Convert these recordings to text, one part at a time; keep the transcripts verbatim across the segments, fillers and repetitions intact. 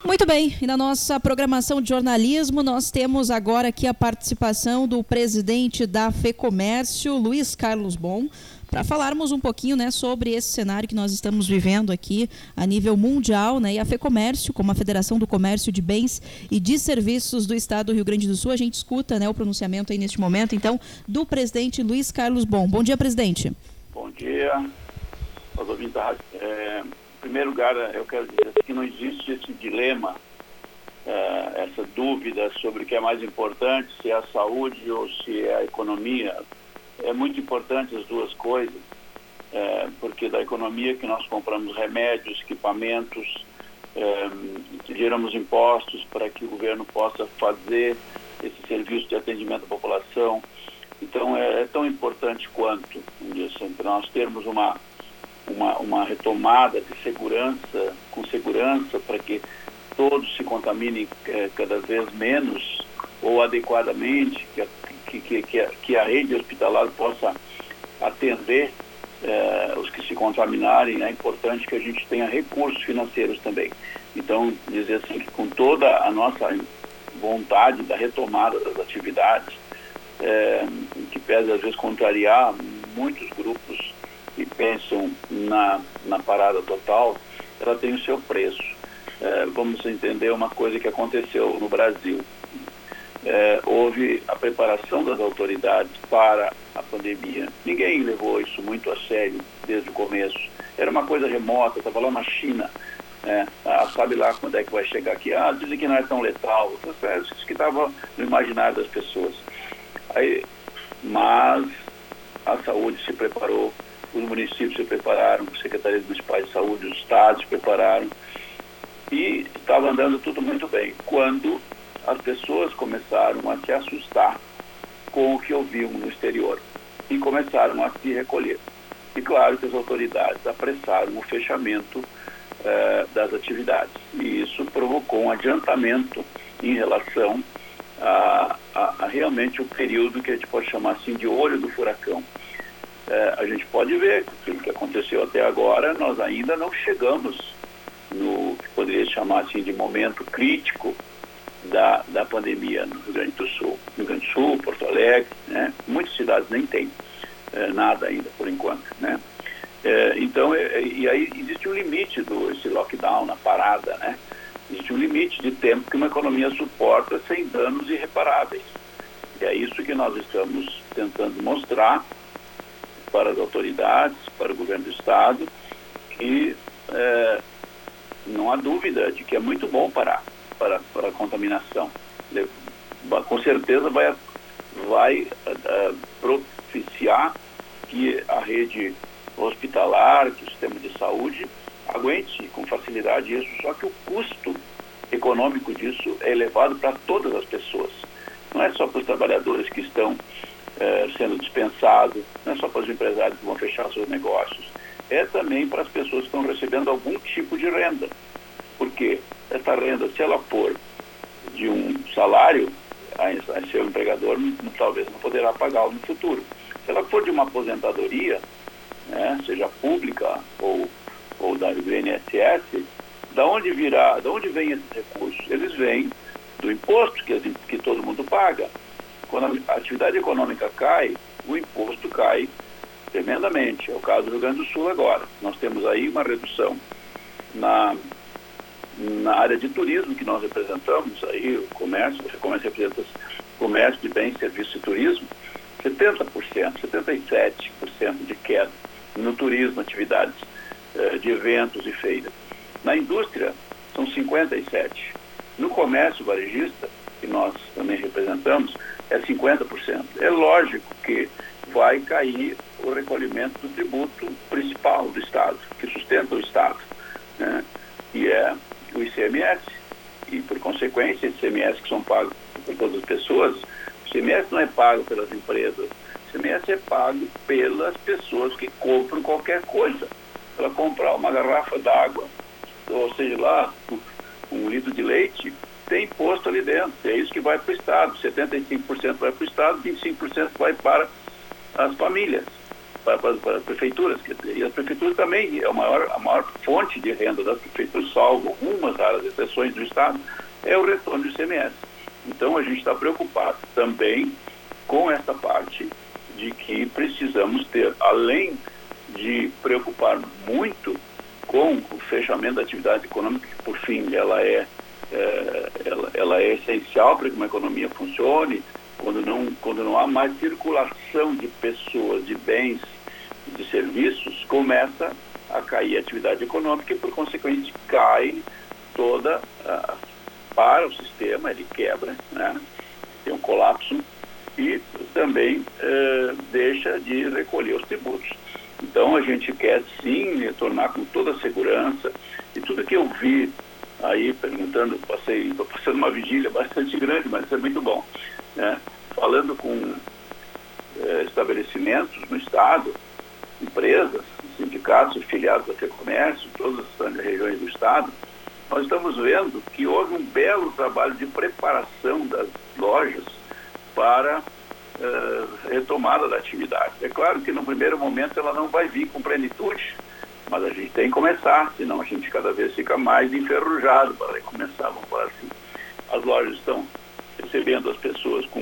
Muito bem, e na nossa programação de jornalismo nós temos agora aqui a participação do presidente da FEComércio, Luiz Carlos Bon, para falarmos um pouquinho, né, sobre esse cenário que nós estamos vivendo aqui a nível mundial, né, e a FEComércio, como a Federação do Comércio de Bens e de Serviços do Estado do Rio Grande do Sul. A gente escuta, né, o pronunciamento aí neste momento, então, do presidente Luiz Carlos Bon. Bom dia, presidente. Bom dia, aos ouvintes da rádio. É, em primeiro lugar, eu quero dizer que não existe esse dilema, é, essa dúvida sobre o que é mais importante, se é a saúde ou se é a economia. É muito importante as duas coisas, é, porque da economia que nós compramos remédios, equipamentos, é, geramos impostos para que o governo possa fazer esse serviço de atendimento à população. Então é, é tão importante quanto assim, para nós termos uma, uma, uma retomada de segurança, com segurança, para que todos se contaminem é, cada vez menos ou adequadamente, que a Que, que, que, a, que a rede hospitalar possa atender eh, os que se contaminarem. É importante que a gente tenha recursos financeiros também. Então, dizer assim, que com toda a nossa vontade da retomada das atividades, eh, que pese às vezes contrariar muitos grupos que pensam na, na parada total, ela tem o seu preço. Eh, vamos entender uma coisa que aconteceu no Brasil. É, houve a preparação das autoridades para a pandemia. Ninguém levou isso muito a sério desde o começo. Era uma coisa remota, estava lá na China. Né? Ah, sabe lá quando é que vai chegar aqui? Ah, dizem que não é tão letal. Isso que estava no imaginário das pessoas. Aí, mas a saúde se preparou, os municípios se prepararam, as secretarias municipais de saúde, os estados se prepararam e estava andando tudo muito bem. Quando as pessoas começaram a se assustar com o que ouviam no exterior e começaram a se recolher. E claro que as autoridades apressaram o fechamento eh, das atividades. E isso provocou um adiantamento em relação a, a, a realmente o período que a gente pode chamar assim de olho do furacão. Eh, a gente pode ver que o que aconteceu até agora, nós ainda não chegamos no que poderia chamar assim de momento crítico Da, da pandemia no Rio Grande do Sul. No Rio Grande do Sul, Porto Alegre, né? Muitas cidades nem têm é, nada ainda, por enquanto, né? É, então, é, e aí existe um limite do esse lockdown, na parada, né? Existe um limite de tempo que uma economia suporta sem danos irreparáveis. E é isso que nós estamos tentando mostrar para as autoridades, para o governo do Estado, que é, não há dúvida de que é muito bom parar. Para, para a contaminação. Com certeza vai, vai uh, propiciar que a rede hospitalar, que o sistema de saúde aguente com facilidade isso, só que o custo econômico disso é elevado para todas as pessoas. Não é só para os trabalhadores que estão uh, sendo dispensados, não é só para os empresários que vão fechar seus negócios, é também para as pessoas que estão recebendo algum tipo de renda. Porque essa renda, se ela for de um salário, a seu empregador talvez não poderá pagá-lo no futuro. Se ela for de uma aposentadoria, né, seja pública ou, ou da do I N S S, da onde virá, da onde vêm esses recursos? Eles vêm do imposto que, que todo mundo paga. Quando a atividade econômica cai, o imposto cai tremendamente. É o caso do Rio Grande do Sul agora. Nós temos aí uma redução na na área de turismo que nós representamos, aí o comércio, você começa a representar comércio de bens, serviços e turismo, setenta por cento, setenta e sete por cento de queda no turismo, atividades eh, de eventos e feiras. Na indústria, são cinquenta e sete por cento. No comércio varejista, que nós também representamos, é cinquenta por cento. É lógico que vai cair o recolhimento do tributo principal do Estado, que sustenta o Estado, né? E é o I C M S, e por consequência, esse I C M S que são pagos por todas as pessoas, o I C M S não é pago pelas empresas, o I C M S é pago pelas pessoas que compram qualquer coisa. Ela comprar uma garrafa d'água, ou seja lá, um litro de leite, tem imposto ali dentro, é isso que vai para o Estado, setenta e cinco por cento vai para o Estado, vinte e cinco por cento vai para as famílias, para, para, para as prefeituras, quer dizer, e as prefeituras também, é a maior, a maior fonte de renda das prefeituras, salvo algumas raras exceções do Estado, é o retorno do I C M S. Então a gente está preocupado também com essa parte de que precisamos ter, além de preocupar muito com o fechamento da atividade econômica, que por fim ela é, é, ela, ela é essencial para que uma economia funcione, quando não, quando não há mais circulação de pessoas, de bens, de serviços, começa a cair a atividade econômica e, por consequente, cai toda a, para o sistema, ele quebra, né? Tem um colapso e também eh, deixa de recolher os tributos. Então a gente quer sim retornar com toda a segurança, e tudo que eu vi aí perguntando, passei, estou passando uma vigília bastante grande, mas isso é muito bom, né? Falando com eh, estabelecimentos no Estado, empresas, sindicatos filiados da FEComércio, todas as regiões do Estado, nós estamos vendo que houve um belo trabalho de preparação das lojas para uh, retomada da atividade. É claro que no primeiro momento ela não vai vir com plenitude, mas a gente tem que começar, senão a gente cada vez fica mais enferrujado para recomeçar, vamos falar assim. As lojas estão recebendo as pessoas com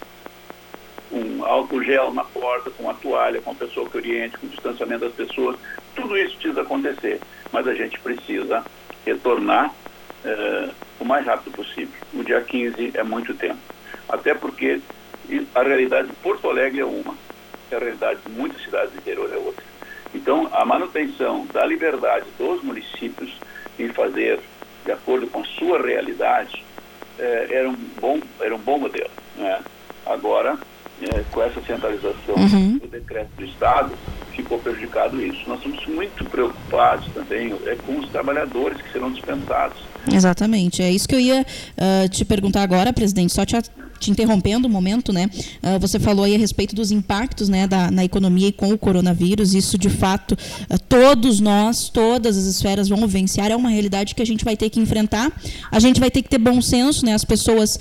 um álcool gel na porta, com a toalha, com a pessoa que oriente, com o distanciamento das pessoas. Tudo isso precisa acontecer, mas a gente precisa retornar uh, o mais rápido possível. O dia quinze é muito tempo. Até porque a realidade de Porto Alegre é uma, a realidade de muitas cidades do interior é outra. Então, a manutenção da liberdade dos municípios em fazer de acordo com a sua realidade eh, era, um bom, era um bom modelo, né? Agora, eh, com essa centralização uhum. do decreto do Estado, ficou prejudicado isso. Nós estamos muito preocupados também é, com os trabalhadores que serão dispensados. Exatamente, é isso que eu ia uh, te perguntar agora, presidente, só te, te interrompendo um momento, né? Uh, você falou aí a respeito dos impactos, né, da, na economia e com o coronavírus. Isso, de fato, uh, todos nós, todas as esferas vão vivenciar, é uma realidade que a gente vai ter que enfrentar. A gente vai ter que ter bom senso, né? As pessoas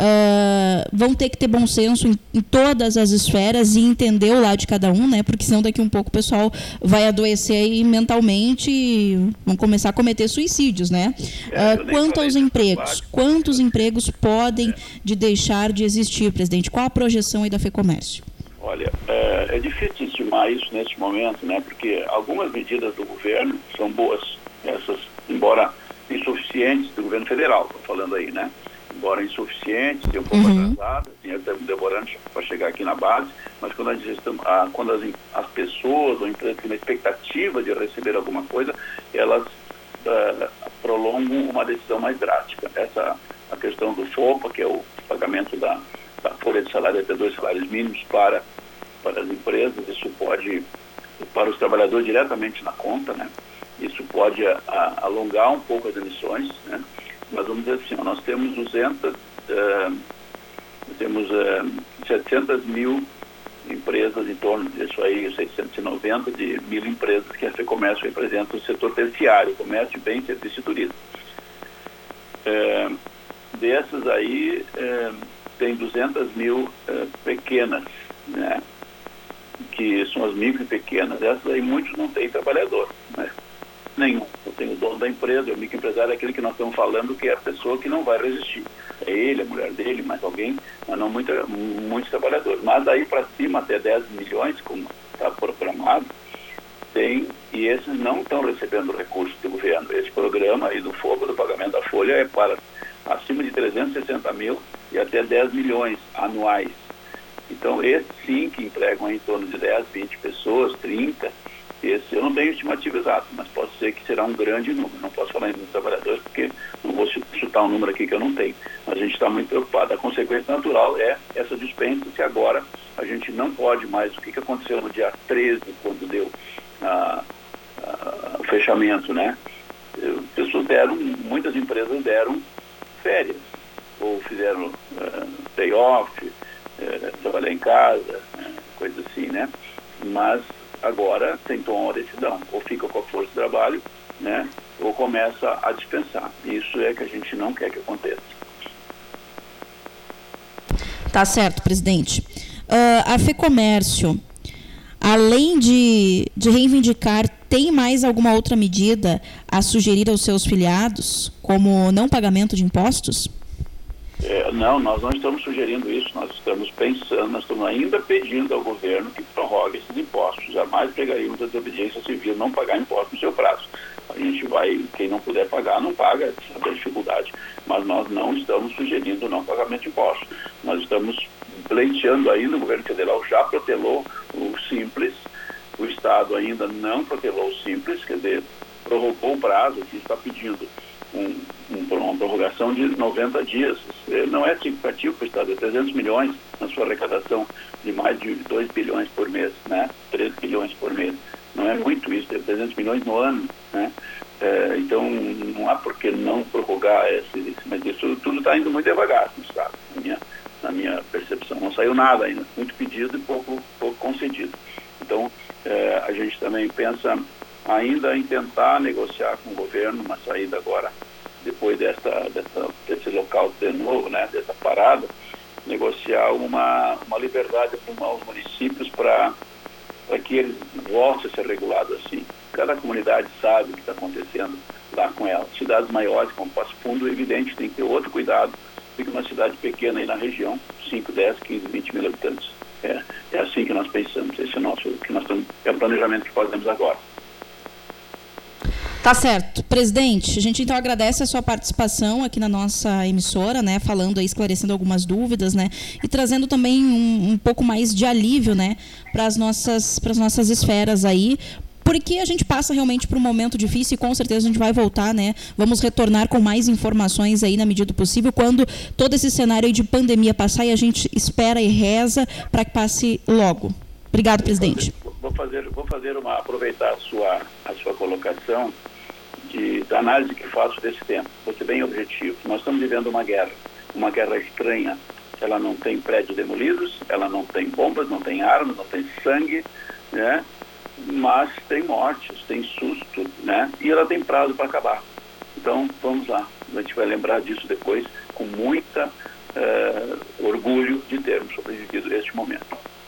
uh, vão ter que ter bom senso em, em todas as esferas e entender o lado de cada um, né? Porque senão daqui um pouco o pessoal vai adoecer aí mentalmente e vão começar a cometer suicídios, né? Uh, Quanto aos empregos, quantos empregos podem de deixar de existir, presidente? Qual a projeção aí da FEComércio? Olha, é, é difícil estimar isso neste momento, né? Porque algumas medidas do governo são boas, essas, embora insuficientes, do governo federal, estou falando aí, né? Embora insuficientes, e um pouco uhum. atrasadas, assim, até demorando para chegar aqui na base, mas quando, a gente, a, quando as, as pessoas ou empresas têm uma expectativa de receber alguma coisa, elas Uh, prolongam uma decisão mais drástica. Essa a questão do FOPA, que é o pagamento da, da folha de salário até dois salários mínimos para, para as empresas, isso pode, para os trabalhadores diretamente na conta, né? Isso pode a, a, alongar um pouco as emissões, né? Mas vamos dizer assim, ó, nós temos duzentas, uh, temos uh, setecentas mil empresas, em torno disso aí, seiscentos e noventa de mil empresas que a FEComércio representa o setor terciário, comércio, bem, serviço e turismo. É, dessas aí, é, tem duzentas mil é, pequenas, né, que são as micro e pequenas. Essas aí, muitos não têm trabalhador, né? Nenhum. Eu tenho o dono da empresa, o microempresário é aquele que nós estamos falando, que é a pessoa que não vai resistir. É ele, a mulher dele, mais alguém, mas não muita, muitos trabalhadores. Mas daí para cima, até dez milhões, como está programado, tem, e esses não estão recebendo recursos do governo. Esse programa aí do FOPA, do pagamento da folha, é para acima de trezentos e sessenta mil e até dez milhões anuais. Então, esses sim que entregam em torno de dez, vinte pessoas, trinta. Esse eu não tenho estimativa exata, mas pode ser que será um grande número. Não posso falar em trabalhadores porque não vou chutar um número aqui que eu não tenho. Mas a gente está muito preocupado. A consequência natural é essa dispensa, que agora a gente não pode mais. O que, que aconteceu no dia treze, quando deu ah, ah, o fechamento, né? Pessoas deram, muitas empresas deram férias, ou fizeram uh, day off, uh, trabalhar em casa, uh, coisa assim, né? Mas agora tem que tomar uma decisão, ou fica com a força de trabalho, né, ou começa a dispensar. Isso é que a gente não quer que aconteça. Tá certo, presidente. Uh, a FEComércio, além de, de reivindicar, tem mais alguma outra medida a sugerir aos seus filiados, como não pagamento de impostos? É, não, nós não estamos sugerindo isso, nós estamos pensando, nós estamos ainda pedindo ao governo que prorrogue esses impostos. Jamais pegaríamos a desobediência civil não pagar imposto no seu prazo. A gente vai, quem não puder pagar, não paga, sabe a dificuldade. Mas nós não estamos sugerindo o não pagamento de impostos. Nós estamos pleiteando ainda, o governo federal já protelou o Simples, o Estado ainda não protelou o Simples, quer dizer, prorrogou o prazo, que está pedindo um, um, uma prorrogação de noventa dias. Não é significativo para o Estado, é trezentos milhões na sua arrecadação de mais de dois bilhões por mês, né? três bilhões por mês. Não é muito isso, é trezentos milhões no ano, né? É, então, não há por que não prorrogar esse, mas isso tudo está indo muito devagar no Estado, na minha, na minha percepção. Não saiu nada ainda, muito pedido e pouco, pouco concedido. Então, é, a gente também pensa ainda em tentar negociar com o governo uma saída agora, depois dessa, dessa, desse local de novo, né, dessa parada, negociar uma, uma liberdade para os municípios para que eles voltem a ser regulados assim. Cada comunidade sabe o que está acontecendo lá com ela. Cidades maiores, como Passo Fundo, é evidente, tem que ter outro cuidado do que uma cidade pequena aí na região, cinco, dez, quinze, vinte mil habitantes. É, é assim que nós pensamos, esse é o nosso, que nós estamos, é o planejamento que fazemos agora. Tá certo. Presidente, a gente então agradece a sua participação aqui na nossa emissora, né, falando aí, esclarecendo algumas dúvidas, né, e trazendo também um, um pouco mais de alívio, né, para as nossas, para as nossas esferas aí, porque a gente passa realmente por um momento difícil e com certeza a gente vai voltar, né, vamos retornar com mais informações aí na medida do possível, quando todo esse cenário aí de pandemia passar, e a gente espera e reza para que passe logo. Obrigado, presidente. Vou fazer, vou fazer uma, aproveitar a sua, a sua colocação de, da análise que faço desse tempo. Vou ser bem objetivo. Nós estamos vivendo uma guerra, uma guerra estranha. Ela não tem prédios demolidos, ela não tem bombas, não tem armas, não tem sangue, né? Mas tem mortes, tem susto, né? E ela tem prazo para acabar. Então, vamos lá. A gente vai lembrar disso depois com muita uh, orgulho de termos sobrevivido a este momento.